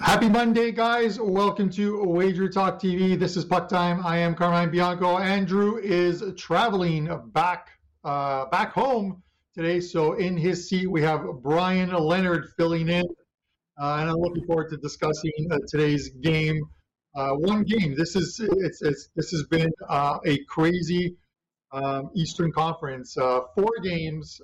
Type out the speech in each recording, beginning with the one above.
Happy Monday, guys. Welcome to Wager Talk TV. This is Puck Time. I am Carmine Bianco. Andrew is traveling back home today. So in his seat, we have Brian Leonard filling in. And I'm looking forward to discussing today's game. One game. This has been a crazy Eastern Conference. Four games,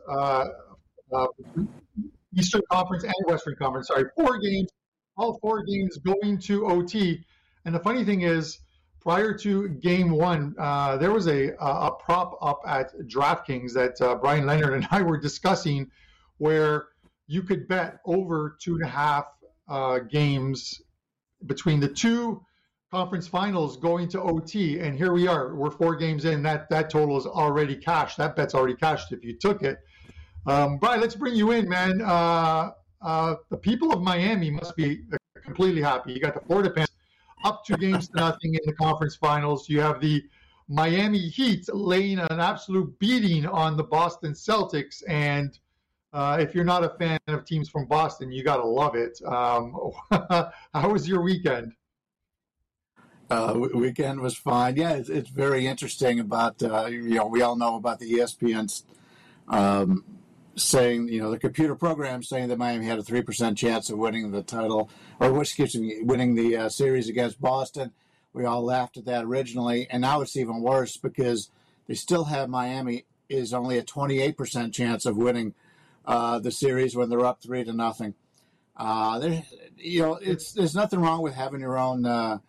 Eastern Conference and Western Conference. Sorry, four games. All four games going to OT. And the funny thing is, prior to game one, there was a prop up at DraftKings that Brian Leonard and I were discussing where you could bet over 2.5 games between the two conference finals going to OT. And here we are. We're 4 games in. That total is already cashed. That bet's already cashed if you took it. Brian, let's bring you in, man. The people of Miami must be completely happy. You got the Florida Panthers up 2-0 in the conference finals. You have the Miami Heat laying an absolute beating on the Boston Celtics. And if you're not a fan of teams from Boston, you got to love it. How was your weekend? Weekend was fine. Yeah, it's very interesting about, we all know about the ESPN's saying, the computer program saying that Miami had a 3% chance of winning the title, winning the series against Boston. We all laughed at that originally, and now it's even worse because they still have Miami is only a 28% chance of winning the series when they're up 3-0. There's nothing wrong with having your own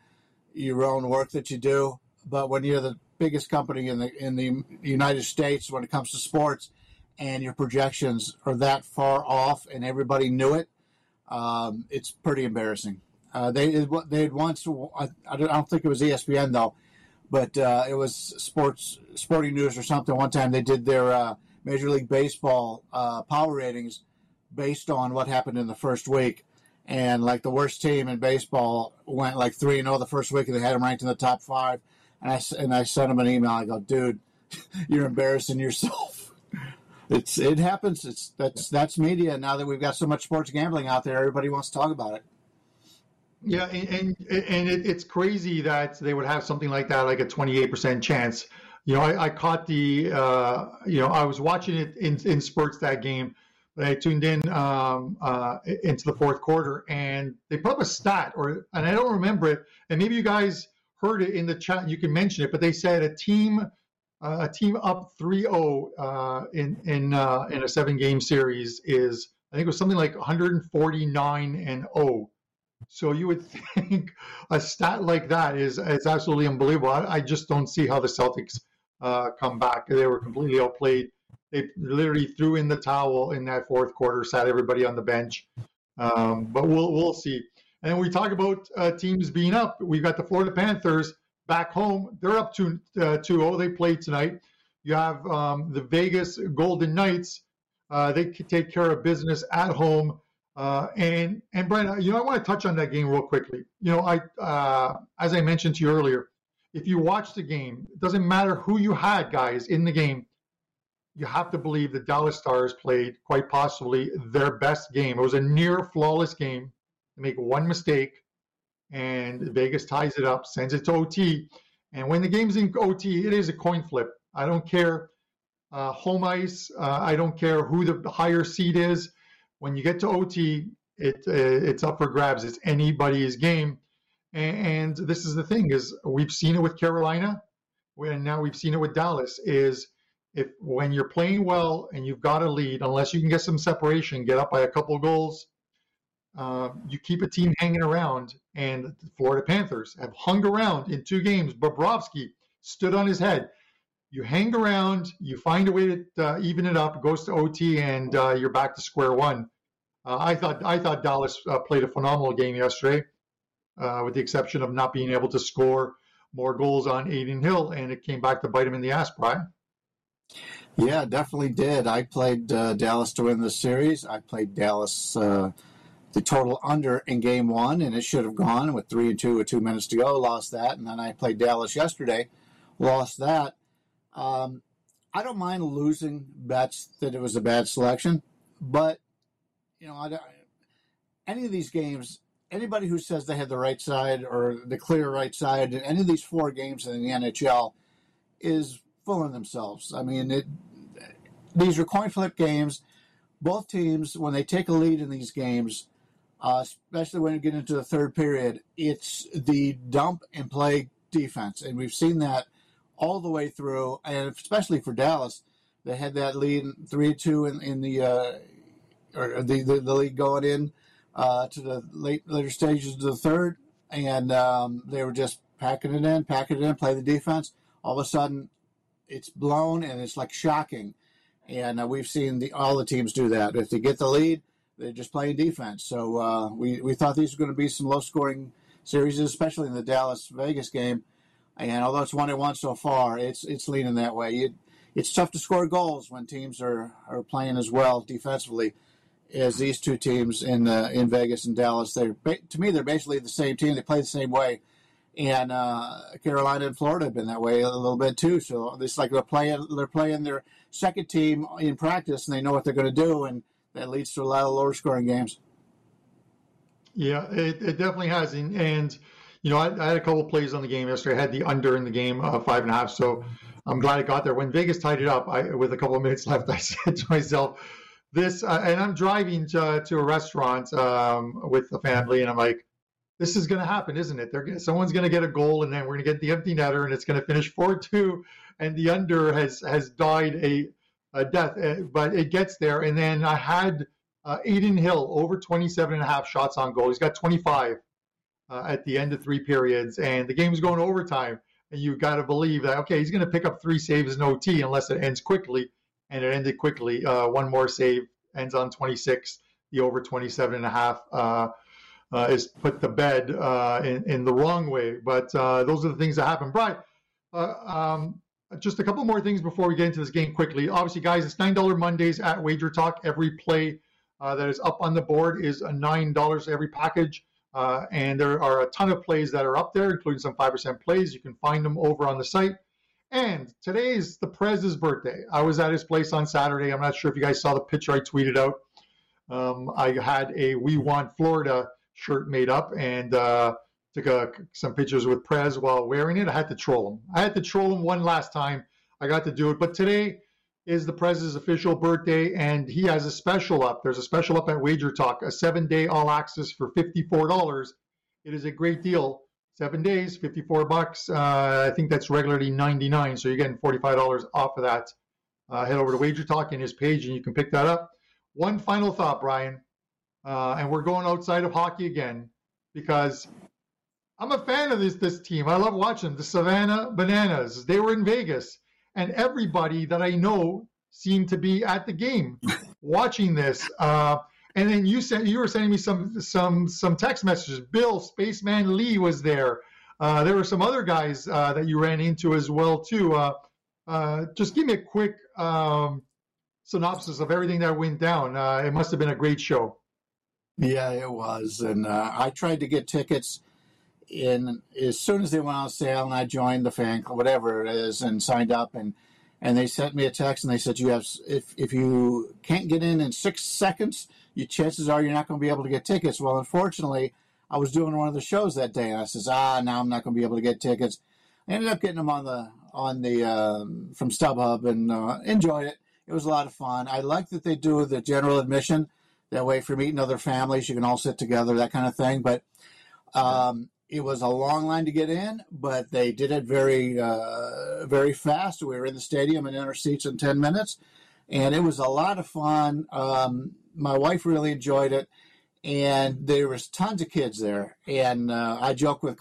work that you do, but when you're the biggest company in the United States when it comes to sports, and your projections are that far off, and everybody knew it, it's pretty embarrassing. They had once, I don't think it was ESPN though, but it was Sporting News or something. One time they did their Major League Baseball power ratings based on what happened in the first week, and like the worst team in baseball went like 3-0 the first week, and they had them ranked in the top 5. And I sent them an email. I go, dude, you're embarrassing yourself. It happens. That's media. Now that we've got so much sports gambling out there, everybody wants to talk about it. Yeah, and it's crazy that they would have something like that, like a 28% chance. I caught I was watching it in spurts that game, but I tuned in into the fourth quarter, and they put up a stat, and I don't remember it, and maybe you guys heard it in the chat. You can mention it, but they said a team up 3-0 in a 7-game series is, I think it was something like 149-0. So you would think a stat like that is absolutely unbelievable. I just don't see how the Celtics come back. They were completely outplayed. They literally threw in the towel in that fourth quarter, sat everybody on the bench. But we'll see. And then we talk about teams being up. We've got the Florida Panthers back home. They're up 2-0. They played tonight. You have the Vegas Golden Knights. They take care of business at home. And Brian, I want to touch on that game real quickly. As I mentioned to you earlier, if you watch the game, it doesn't matter who you had, guys, in the game. You have to believe the Dallas Stars played quite possibly their best game. It was a near flawless game. They make one mistake, and Vegas ties it up, sends it to OT. And when the game's in OT, it is a coin flip. I don't care home ice. I don't care who the higher seed is. When you get to OT, it's up for grabs. It's anybody's game. And this is the thing, is we've seen it with Carolina, and now we've seen it with Dallas, is when you're playing well and you've got a lead, unless you can get some separation, get up by a couple goals, you keep a team hanging around. And the Florida Panthers have hung around in 2 games. Bobrovsky stood on his head. You hang around, you find a way to even it up, goes to OT, and you're back to square one. I thought Dallas played a phenomenal game yesterday, with the exception of not being able to score more goals on Adin Hill, and it came back to bite him in the ass, Brian. Yeah, definitely did. I played Dallas to win the series. I played Dallas the total under in game 1, and it should have gone with 3-2 with 2 minutes to go. Lost that, and then I played Dallas yesterday, lost that. I don't mind losing bets that it was a bad selection, but any of these games, anybody who says they had the right side or the clear right side in any of these 4 games in the NHL is fooling themselves. I mean, these are coin flip games. Both teams, when they take a lead in these games, especially when you get into the third period, it's the dump and play defense. And we've seen that all the way through, and especially for Dallas, they had that lead 3-2 in the lead going in to the later stages of the third, and they were just packing it in, play the defense. All of a sudden, it's blown, and it's like shocking. And we've seen all the teams do that. If they get the lead, they're just playing defense. So we thought these were going to be some low-scoring series, especially in the Dallas-Vegas game. And although it's 1-1 so far, it's leaning that way. It's tough to score goals when teams are playing as well defensively as these two teams in Vegas and Dallas. To me, they're basically the same team. They play the same way. And Carolina and Florida have been that way a little bit too. So it's like they're playing their second team in practice, and they know what they're going to do, and that leads to a lot of lower scoring games. Yeah, it definitely has. And you know, I had a couple of plays on the game yesterday. I had the under in the game, 5.5. So I'm glad it got there. When Vegas tied it up, with a couple of minutes left, I said to myself, and I'm driving to a restaurant with the family, and I'm like, this is going to happen, isn't it? Someone's going to get a goal, and then we're going to get the empty netter, and it's going to finish 4-2, and the under has died a death. But it gets there, and then I had Adin Hill over 27.5 shots on goal. He's got 25 at the end of 3 periods, and the game's going to overtime. And you got to believe that, okay, he's going to pick up 3 saves in OT unless it ends quickly, and it ended quickly. One more save, ends on 26. The over 27.5 is put to bed in the wrong way. But those are the things that happen. Brian, just a couple more things before we get into this game quickly. Obviously, guys, it's $9 Mondays at Wager Talk. Every play that is up on the board is $9 every package. And there are a ton of plays that are up there, including some 5% plays. You can find them over on the site. And today is the Prez's birthday. I was at his place on Saturday. I'm not sure if you guys saw the picture I tweeted out. I had a We Want Florida shirt made up and took some pictures with Prez while wearing it. I had to troll him. One last time. I got to do it. But today is the Prez's official birthday, and he has a special up. There's a special up at Wager Talk, a 7-day all access for $54. It is a great deal. 7 days, $54. I think that's regularly $99, so you're getting $45 off of that. Head over to Wager Talk in his page, and you can pick that up. One final thought, Brian, and we're going outside of hockey again because I'm a fan of this team. I love watching them, the Savannah Bananas. They were in Vegas, and everybody that I know seemed to be at the game watching this. And then you were sending me some text messages. Bill Spaceman Lee was there. There were some other guys that you ran into as well too. Just give me a quick synopsis of everything that went down. It must have been a great show. Yeah, it was. And I tried to get tickets in as soon as they went on sale, and I joined the fan club, whatever it is, and signed up. And they sent me a text, and they said, if you can't get in 6 seconds, your chances are you're not going to be able to get tickets. Well, unfortunately, I was doing one of the shows that day, and I says, now I'm not going to be able to get tickets. I ended up getting them on the from StubHub and enjoyed it. It was a lot of fun. I like that they do the general admission. That way, for meeting other families, you can all sit together, that kind of thing. But it was a long line to get in, but they did it very, very fast. We were in the stadium and in our seats in 10 minutes, and it was a lot of fun. My wife really enjoyed it, and there was tons of kids there. And I joked with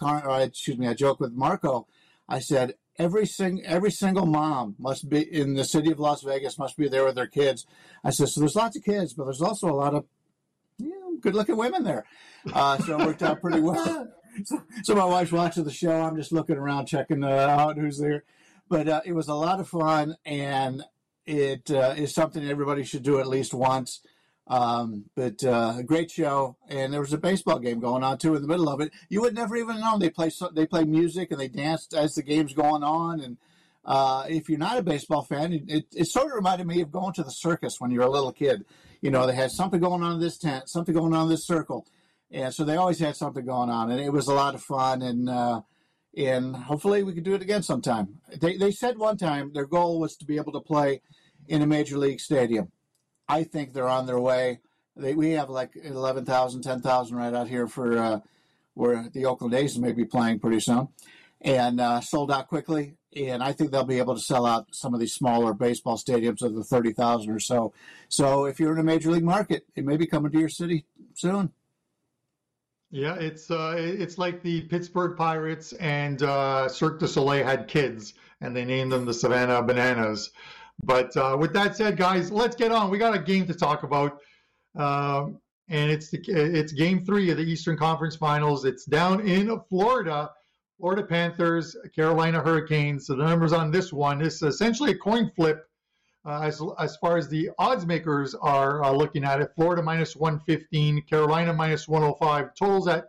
Marco. I said every single mom must be in the city of Las Vegas, must be there with their kids. I said, so there's lots of kids, but there's also a lot of good-looking women there. So it worked out pretty well. So my wife's watching the show. I'm just looking around, checking out who's there. But it was a lot of fun, and it is something everybody should do at least once. But a great show, and there was a baseball game going on too in the middle of it. You would never even know they play music and they danced as the game's going on. And if you're not a baseball fan, it sort of reminded me of going to the circus when you're a little kid. You know, they had something going on in this tent, something going on in this circle, And so they always had something going on, and it was a lot of fun. And hopefully we could do it again sometime. They said one time their goal was to be able to play in a major league stadium. I think they're on their way. We have like 11,000, 10,000 right out here for where the Oakland A's may be playing pretty soon, and sold out quickly. And I think they'll be able to sell out some of these smaller baseball stadiums of the 30,000 or so. So if you're in a major league market, it may be coming to your city soon. Yeah, it's like the Pittsburgh Pirates and Cirque du Soleil had kids, and they named them the Savannah Bananas. But with that said, guys, let's get on. We got a game to talk about, and it's Game 3 of the Eastern Conference Finals. It's down in Florida. Florida Panthers, Carolina Hurricanes. So the numbers on this one is essentially a coin flip as far as the odds makers are looking at it. Florida minus 115, Carolina minus 105. Totals at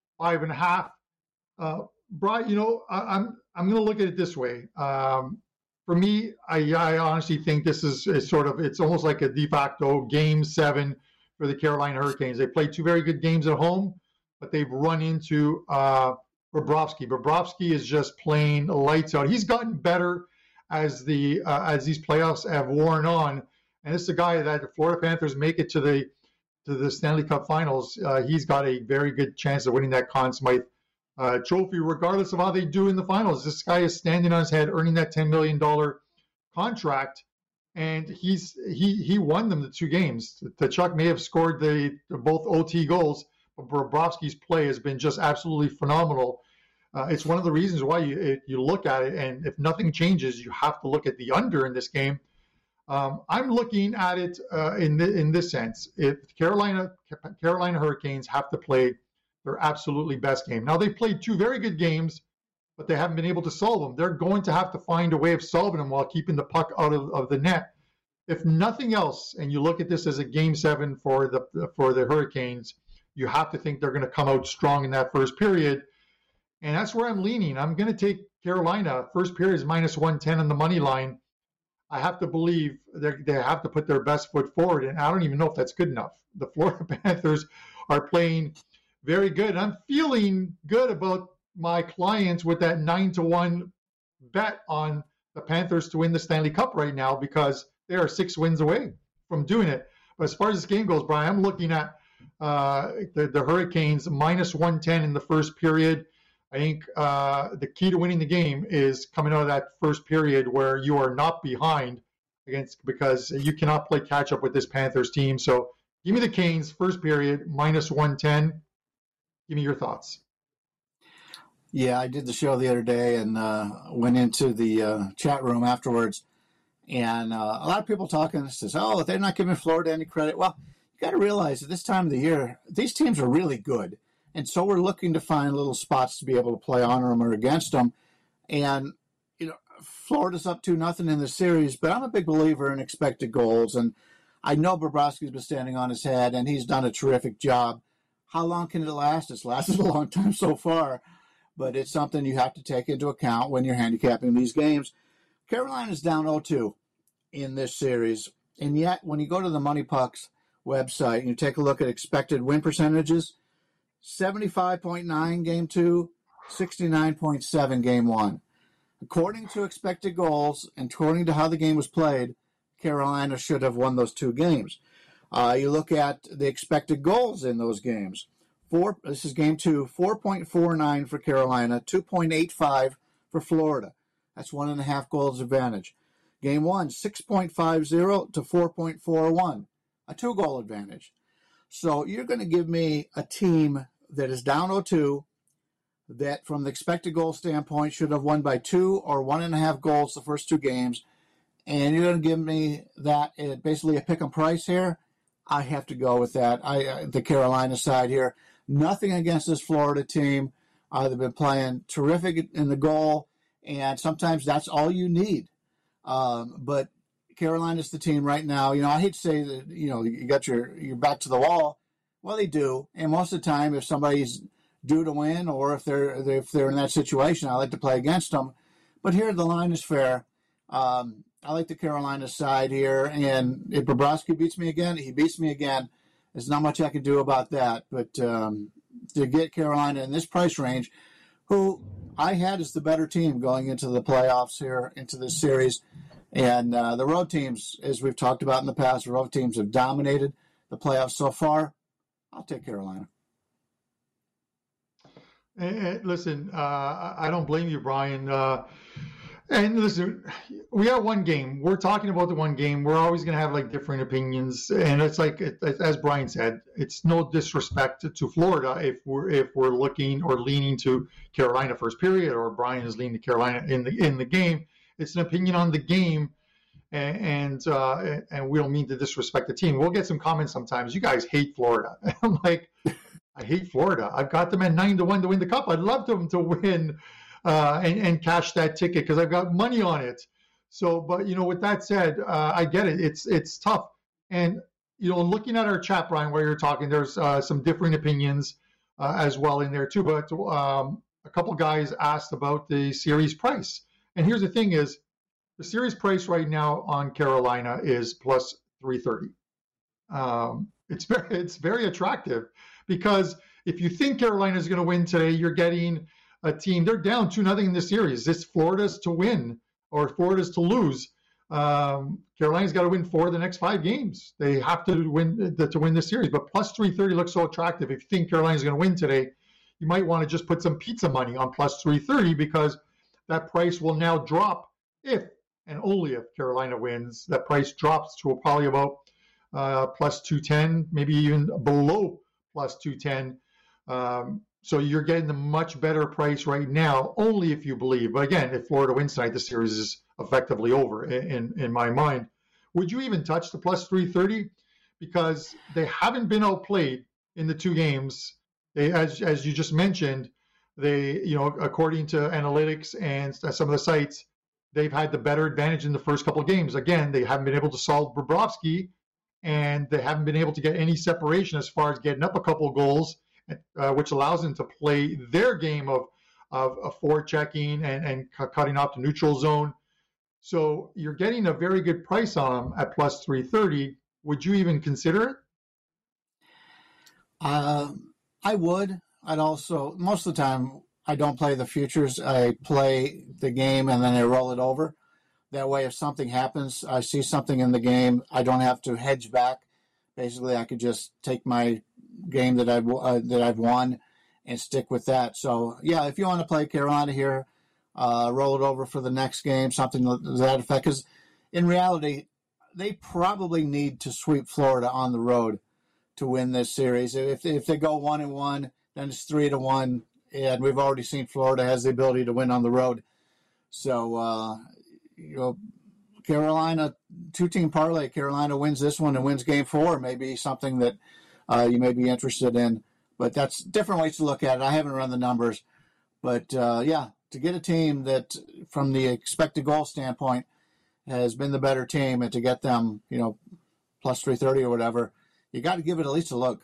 5.5. Brian, I'm going to look at it this way. For me, I honestly think this is it's almost like a de facto Game 7 for the Carolina Hurricanes. They played 2 very good games at home, but they've run into Bobrovsky. Bobrovsky is just playing lights out. He's gotten better as these playoffs have worn on, and this is a guy that the Florida Panthers make it to the Stanley Cup Finals. He's got a very good chance of winning that Conn Smythe trophy, regardless of how they do in the finals. This guy is standing on his head, earning that $10 million contract, and he won them the 2 games. Tkachuk may have scored both OT goals, but Bobrovsky's play has been just absolutely phenomenal. It's one of the reasons why you look at it, and if nothing changes, you have to look at the under in this game. I'm looking at it in this sense. If Carolina Hurricanes have to play their absolutely best game. Now, they played 2 very good games, but they haven't been able to solve them. They're going to have to find a way of solving them while keeping the puck out of the net. If nothing else, and you look at this as a Game 7 for the Hurricanes, you have to think they're going to come out strong in that first period. And that's where I'm leaning. I'm going to take Carolina. First period is minus 110 on the money line. I have to believe they have to put their best foot forward, and I don't even know if that's good enough. The Florida Panthers are playing very good. I'm feeling good about my clients with that 9-1 bet on the Panthers to win the Stanley Cup right now, because they are 6 wins away from doing it. But as far as this game goes, Brian, I'm looking at the Hurricanes minus 110 in the first period. I think the key to winning the game is coming out of that first period where you are not behind because you cannot play catch up with this Panthers team. So give me the Canes first period minus 110. Give me your thoughts. Yeah, I did the show the other day and went into the chat room afterwards, and a lot of people talking says, "Oh, they're not giving Florida any credit." Well, you got to realize at this time of the year, these teams are really good, and so we're looking to find little spots to be able to play on them or against them. And Florida's up 2-0 in the series, but I'm a big believer in expected goals, and I know Bobrovsky's been standing on his head, and he's done a terrific job. How long can it last? It's lasted a long time so far, but it's something you have to take into account when you're handicapping these games. Carolina's down 0-2 in this series, and yet when you go to the Money Pucks website and you take a look at expected win percentages, 75.9 Game 2, 69.7 Game 1. According to expected goals and according to how the game was played, Carolina should have won those 2 games. You look at the expected goals in those games. This is Game 2, 4.49 for Carolina, 2.85 for Florida. That's 1.5 goals advantage. Game 1, 6.50 to 4.41, a 2-goal advantage. So you're going to give me a team that is down 0-2, that from the expected goal standpoint should have won by 2 or 1.5 goals the first 2 games, and you're going to give me that basically a pick 'em price here. I have to go with that. The Carolina side here. Nothing against this Florida team. They've been playing terrific in the goal, and sometimes that's all you need. But Carolina's the team right now. I hate to say that, you got your back to the wall. Well, they do. And most of the time, if somebody's due to win or if they're in that situation, I like to play against them. But here, the line is fair. I like the Carolina side here. And if Bobrovsky beats me again, he beats me again. there's not much I can do about that. But to get Carolina in this price range, who I had as the better team going into the playoffs here, into this series. And the road teams, as we've talked about in the past, the road teams have dominated the playoffs so far. I'll take Carolina. Listen, I don't blame you, Brian. And listen, we got one game. We're talking about the one game. We're always going to have like different opinions, and it's like, as Brian said, it's no disrespect to Florida if we're looking or leaning to Carolina first period, or Brian is leaning to Carolina in the game. It's an opinion on the game, and we don't mean to disrespect the team. We'll get some comments sometimes. You guys hate Florida. I'm like, I hate Florida. I've got them at 9-1 to win the cup. I'd love them to win and cash that ticket because I've got money on it. So, but with that said, I get it. It's tough. And looking at our chat, Brian, while you're talking, there's some differing opinions as well in there too. But a couple guys asked about the series price. And here's the thing: is the series price right now on Carolina is plus 330. It's very attractive because if you think Carolina is going to win today, you're getting a team. They're down 2-0 in this series. This Florida's to win or Florida's to lose. Carolina's got to win 4 of the next 5 games. They have to win this series. But plus 330 looks so attractive. If you think Carolina's going to win today, you might want to just put some pizza money on plus 330 because that price will now drop if and only if Carolina wins. That price drops to probably about plus 210, maybe even below plus 210. So you're getting a much better price right now, only if you believe. But again, if Florida wins tonight, the series is effectively over in my mind. Would you even touch the plus 330? Because they haven't been outplayed in the 2 games. They, as you just mentioned, they, according to analytics and some of the sites, they've had the better advantage in the first couple of games. Again, they haven't been able to solve Bobrovsky, and they haven't been able to get any separation as far as getting up a couple of goals, which allows them to play their game of forechecking and cutting off the neutral zone. So you're getting a very good price on them at plus 330. Would you even consider it? I would. I'd also, most of the time, I don't play the futures. I play the game and then I roll it over. That way, if something happens, I see something in the game, I don't have to hedge back. Basically, I could just take my game that I've won and stick with that. So, yeah, if you want to play Carolina here, roll it over for the next game, something to that effect. Because in reality, they probably need to sweep Florida on the road to win this series. If they go 1-1, then it's 3-1, and we've already seen Florida has the ability to win on the road. So, Carolina, 2-team parlay. Carolina wins this one and wins Game 4. Maybe something that you may be interested in. But that's different ways to look at it. I haven't run the numbers. But, to get a team that, from the expected goal standpoint, has been the better team, and to get them, plus 330 or whatever, you got to give it at least a look.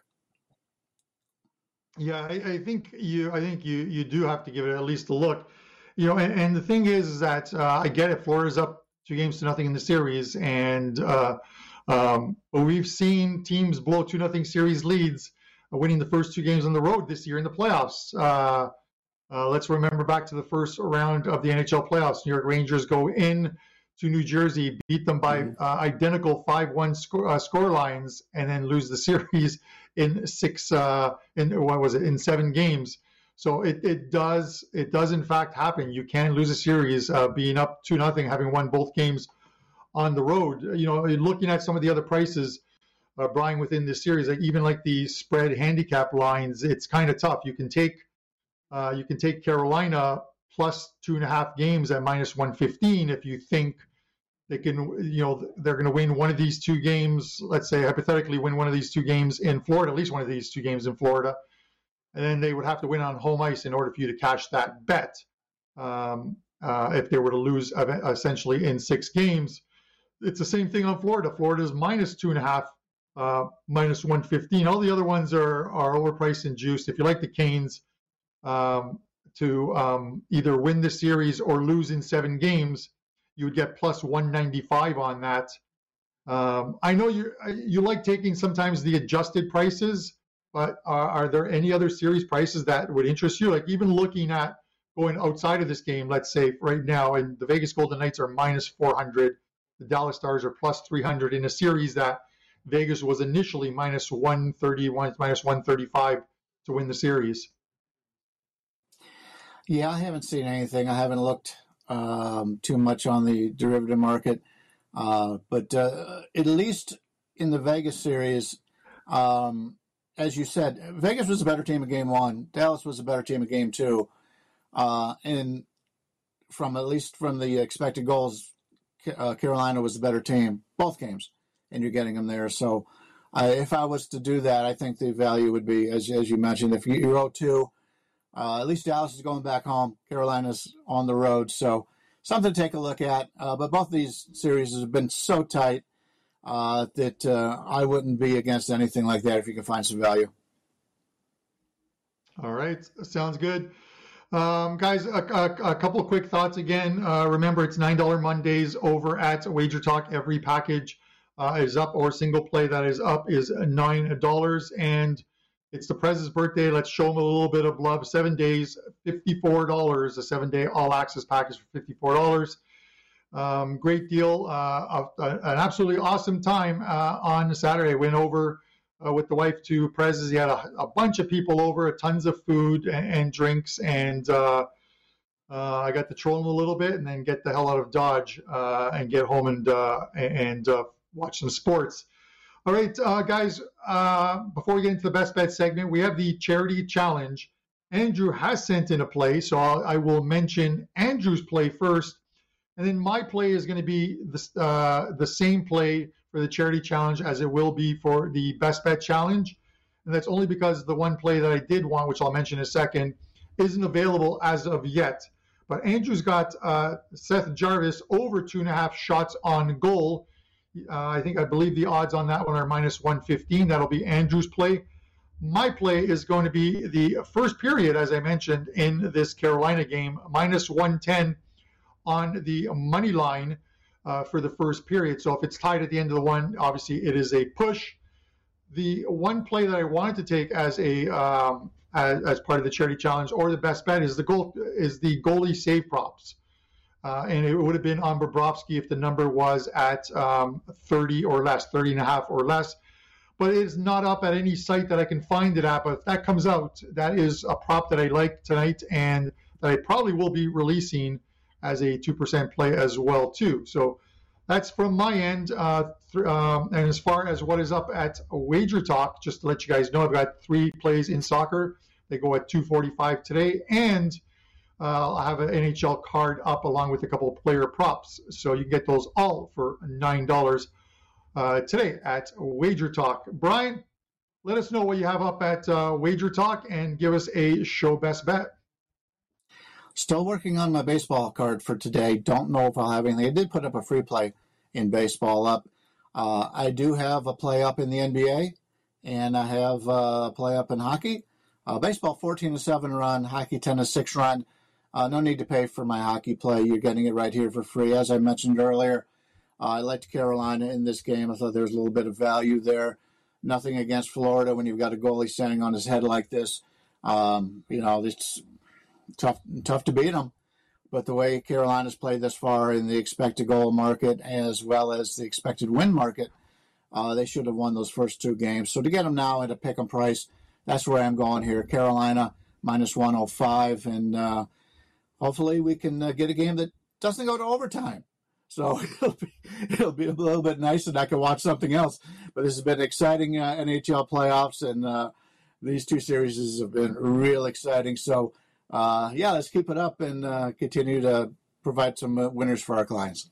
Yeah, I think you do have to give it at least a look. And the thing is that I get it. Florida's up 2-0 in the series, and but we've seen teams blow 2-0 series leads, winning the first 2 games on the road this year in the playoffs. Let's remember back to the first round of the NHL playoffs. New York Rangers go in to New Jersey, beat them by identical 5-1 score lines, and then lose the series in 7 games. So it does in fact happen. You can lose a series being up 2-0, having won both games on the road. Looking at some of the other prices, Brian, within this series, even like the spread handicap lines, it's kind of tough. You can take Carolina plus 2.5 games at minus 115 if you think they can, they're going to win one of these 2 games. Let's say hypothetically win one of these 2 games in Florida, at least one of these 2 games in Florida, and then they would have to win on home ice in order for you to cash that bet. If they were to lose essentially in 6 games, it's the same thing on Florida. Florida's minus 2.5, minus 115. All the other ones are overpriced and juiced. If you like the Canes to either win the series or lose in 7 games, you would get plus 195 on that. I know you like taking sometimes the adjusted prices, but are there any other series prices that would interest you? Like even looking at going outside of this game, let's say right now, and the Vegas Golden Knights are minus 400, the Dallas Stars are plus 300 in a series that Vegas was initially minus 130, minus 135 to win the series. Yeah, I haven't seen anything. I haven't looked too much on the derivative market. But at least in the Vegas series, as you said, Vegas was a better team in game one. Dallas was a better team in game two. And at least from the expected goals, Carolina was the better team, both games, and you're getting them there. So if I was to do that, I think the value would be, as you mentioned, if you're 0-2, at least Dallas is going back home. Carolina's on the road. So something to take a look at. But both these series have been so tight that I wouldn't be against anything like that if you can find some value. All right. Sounds good. Guys, a couple of quick thoughts again. Remember, it's $9 Mondays over at Wager Talk. Every package is up, or single play that is up is $9. And it's the Prez's birthday. Let's show him a little bit of love. 7 days, $54. A 7-day all-access package for $54. Great deal. An absolutely awesome time on Saturday. Went over with the wife to Prez's. He had a bunch of people over, tons of food and drinks, and I got to troll him a little bit and then get the hell out of Dodge and get home and watch some sports. All right, guys, before we get into the best bet segment, we have the charity challenge. Andrew has sent in a play, so I will mention Andrew's play first, and then my play is going to be the same play for the charity challenge as it will be for the best bet challenge. And that's only because the one play that I did want, which I'll mention in a second, isn't available as of yet. But Andrew's got Seth Jarvis over 2.5 shots on goal. I believe the odds on that one are minus 115. That'll be Andrew's play. My play is going to be the first period, as I mentioned, in this Carolina game, minus 110 on the money line for the first period. So if it's tied at the end of the one, obviously it is a push. The one play that I wanted to take as as part of the charity challenge or the best bet is the goalie save props. And it would have been on Bobrovsky if the number was at 30 or less, 30.5 or less. But it is not up at any site that I can find it at. But if that comes out, that is a prop that I like tonight and that I probably will be releasing as a 2% play as well, too. So that's from my end. And as far as what is up at Wager Talk, just to let you guys know, I've got 3 plays in soccer. They go at 2:45 today. And I'll have an NHL card up along with a couple of player props. So you can get those all for $9 today at Wager Talk. Brian, let us know what you have up at Wager Talk and give us a show best bet. Still working on my baseball card for today. Don't know if I'll have anything. I did put up a free play in baseball up. I do have a play up in the NBA, and I have a play up in hockey. Baseball 14-7 run, hockey 10-6 run. No need to pay for my hockey play. You're getting it right here for free. As I mentioned earlier, I liked Carolina in this game. I thought there was a little bit of value there. Nothing against Florida when you've got a goalie standing on his head like this. It's tough to beat them. But the way Carolina's played this far in the expected goal market as well as the expected win market, they should have won those first 2 games. So to get them now at a pick 'em price, that's where I'm going here. Carolina minus 105, and hopefully we can get a game that doesn't go to overtime. So it'll be a little bit nice and I can watch something else. But this has been exciting NHL playoffs, and these 2 series have been real exciting. So, let's keep it up and continue to provide some winners for our clients.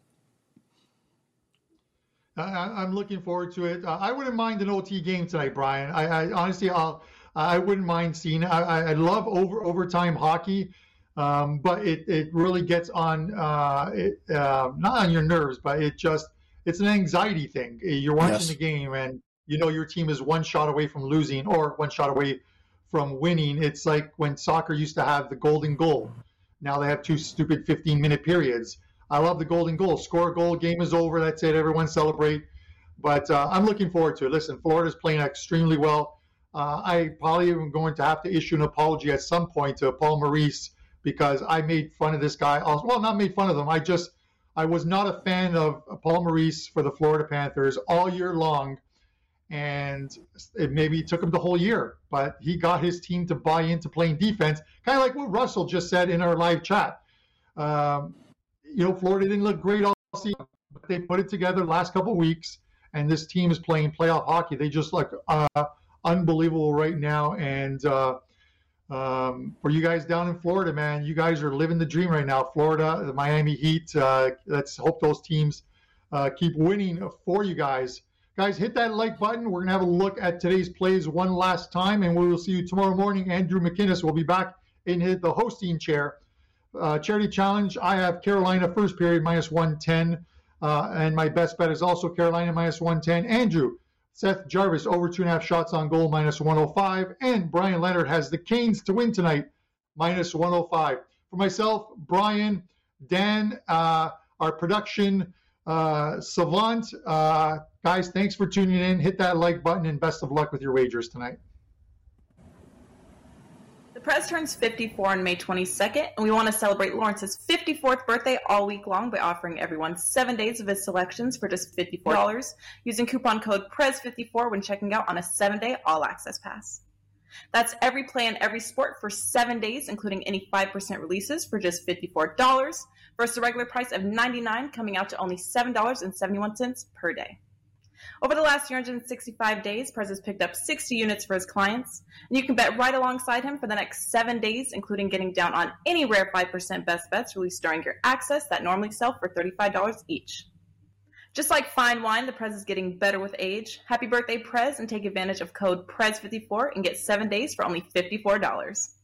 I'm looking forward to it. I wouldn't mind an OT game tonight, Brian. I honestly, I wouldn't mind seeing it. I love overtime hockey. But it really gets on, not on your nerves, but it's an anxiety thing. You're watching the game and you know your team is 1 shot away from losing or 1 shot away from winning. It's like when soccer used to have the golden goal. Now they have 2 stupid 15-minute periods. I love the golden goal. Score a goal, game is over, that's it, everyone celebrate. But I'm looking forward to it. Listen, Florida's playing extremely well. I probably am going to have to issue an apology at some point to Paul Maurice because I made fun of this guy. Well, not made fun of him. I was not a fan of Paul Maurice for the Florida Panthers all year long, and maybe it took him the whole year, but he got his team to buy into playing defense, kind of like what Russell just said in our live chat. Florida didn't look great all season, but they put it together the last couple of weeks, and this team is playing playoff hockey. They just look unbelievable right now, and for you guys down in Florida, man, you guys are living the dream right now. Florida, the Miami Heat, let's hope those teams keep winning for you guys. Guys, hit that like button. We're going to have a look at today's plays one last time, and we will see you tomorrow morning. Andrew McInnes will be back in the hosting chair. Charity challenge, I have Carolina first period minus 110, and my best bet is also Carolina minus 110. Andrew, Seth Jarvis over 2.5 shots on goal minus 105, and Brian Leonard has the Canes to win tonight minus 105. For myself, Brian, Dan, our production savant, guys, thanks for tuning in. Hit that like button, and best of luck with your wagers tonight. The Prez turns 54 on May 22nd, and we want to celebrate Lawrence's 54th birthday all week long by offering everyone 7 days of his selections for just $54 using coupon code PREZ54 when checking out on a 7-day all-access pass. That's every play in every sport for 7 days, including any 5% releases for just $54 versus a regular price of $99, coming out to only $7.71 per day. Over the last 365 days, Prez has picked up 60 units for his clients, and you can bet right alongside him for the next 7 days, including getting down on any rare 5% best bets released during your access that normally sell for $35 each. Just like fine wine, the Prez is getting better with age. Happy birthday, Prez, and take advantage of code PREZ54 and get 7 days for only $54.